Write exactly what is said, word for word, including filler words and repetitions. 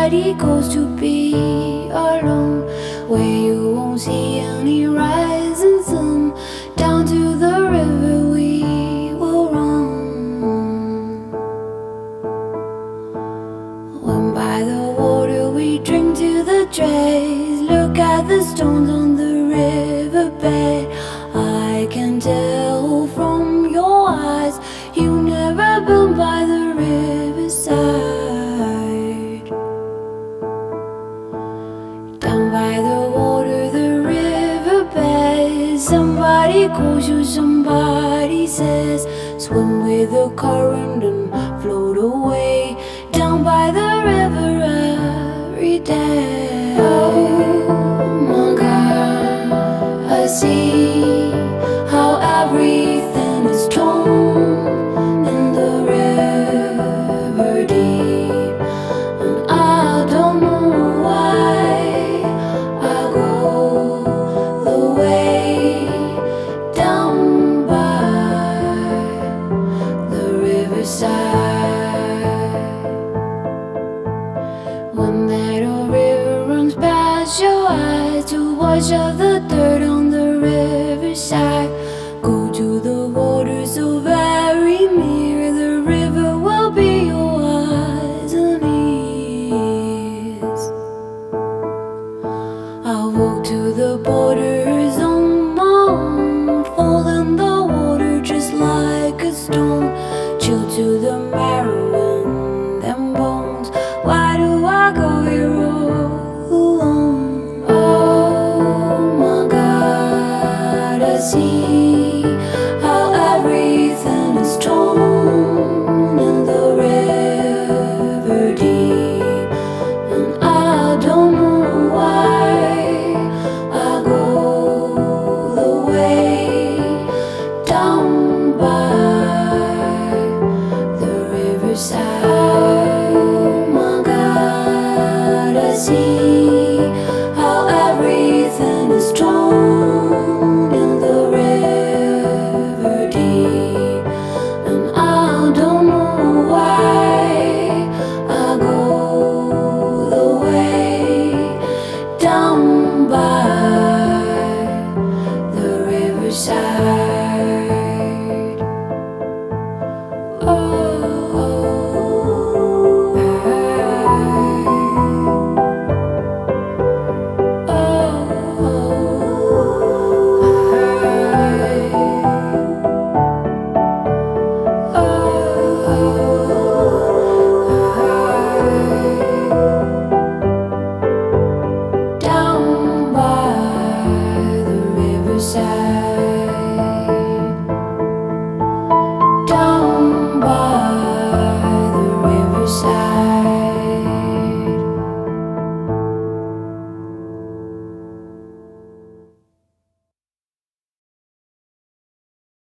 somebody goes to be alone, where you won't see any rising sun. Down to the river we will run. When by the water we drink to the dregs. Look at the stones on the riverbed. I can tell from your eyes you never been by the riverside. Down by the water, the riverbed. Somebody calls you, somebody says, swim with the current and float away. Down by the river every day. Oh my God, I see how everything is torn in the river deep, and I don't know why I go the way down by the riverside. When that old river runs past your eyes to wash off the dirt on the riverside. Go to the water so very near. The river will be your eyes and ears. I'll walk to the borders on my own, fall in the water just like a stone, chill to the marrow in them bones. Why do I go here all alone? Oh my God, I see